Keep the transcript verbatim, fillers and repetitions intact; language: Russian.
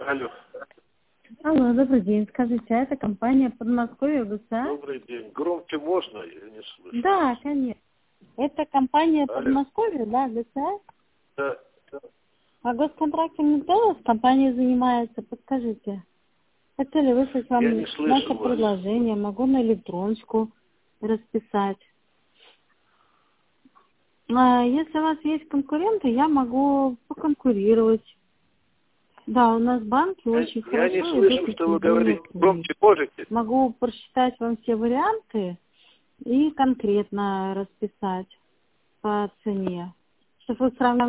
Алло. Алло, добрый день. Скажите, а это компания Подмосковье ГУСА? Добрый день. Громче можно? Я не слышу. Да, конечно. Это компания Алло. Подмосковье, да, ГУСА? Да. А госконтрактом никто с компанией занимается? Подскажите. Хотели выслать вам Я не слышу наше вас. предложение, могу на электроночку расписать. А если у вас есть конкуренты, я могу поконкурировать. Да, у нас банки Я, очень я не хорошо идут слышу, и что вы сведения говорите. к ним. Громче можете? Могу просчитать вам все варианты и конкретно расписать по цене, чтобы вы сравнили.